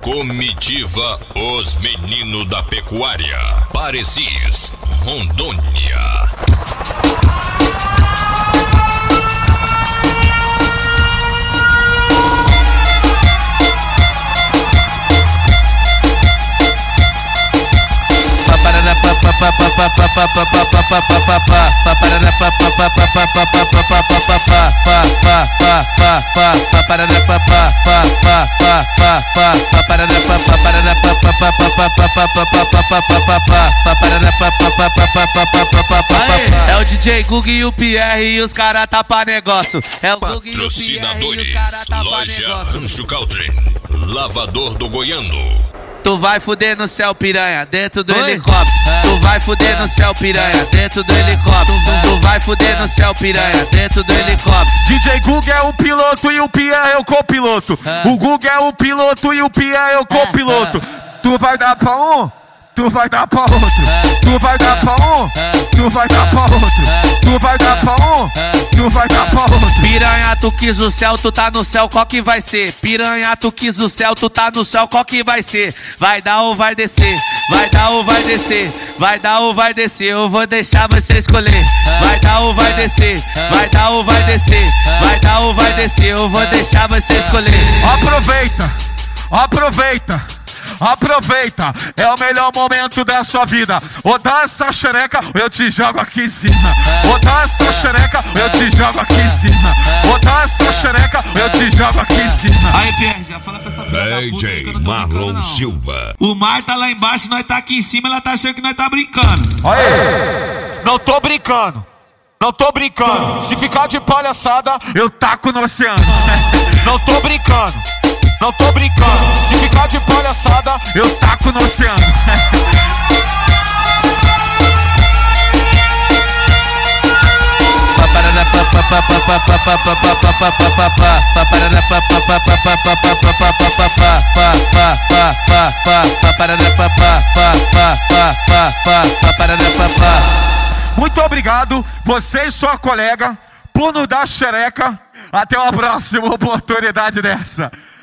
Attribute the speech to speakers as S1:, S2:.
S1: Comitiva Os Meninos da Pecuária, Parecis, Rondônia.
S2: É o DJ Gug e o Pierre e os cara tá pra negócio. É o Gug e o Pierre e os cara tá pra
S1: Loja
S2: negócio.
S1: Rancho Caltrin, Lavador do Goiano.
S2: Tu vai fuder no céu, piranha, dentro do helicóptero. Tu vai fuder no céu, piranha, dentro do helicóptero. Tu vai fuder no céu, piranha, dentro do helicóptero.
S3: DJ Gug é o piloto e o Pierre é o copiloto. O Gug é o piloto e o Pierre é o copiloto. Tu vai dar pra um, tu vai dar pra outro. Tu vai dar pra um, tu vai dar pra outro. Tu vai dar pra um, tu vai dar pra outro.
S2: Piranha, tu quis o céu, tu tá no céu, qual que vai ser? Piranha, tu quis o céu, tu tá no céu, qual que vai ser? Vai dar ou vai descer? Vai dar ou vai descer? Vai dar ou vai descer? Eu vou deixar você escolher. Vai dar ou vai descer? Vai dar ou vai descer? Vai dar ou vai descer? Eu vou deixar você escolher.
S3: Aproveita, aproveita. Aproveita, é o melhor momento da sua vida. Ou dá essa xereca, eu te jogo aqui em cima. Ou dá essa xereca, eu te jogo aqui em cima. Ou dá essa xereca, eu te jogo aqui em cima.
S2: Aí, Pierre, já fala pra essa filha da puta que eu não tô
S1: Marlon
S2: brincando, não.
S1: Silva.
S2: O mar tá lá embaixo, nós tá aqui em cima, ela tá achando que nós tá brincando.
S3: Aí, não tô brincando. Não tô brincando. Se ficar de palhaçada, eu taco no oceano. Não tô brincando. Não tô brincando. Se ficar de palhaçada, eu taco no oceano. Muito obrigado, você e sua colega, por nos dar xereca. Até uma próxima oportunidade dessa.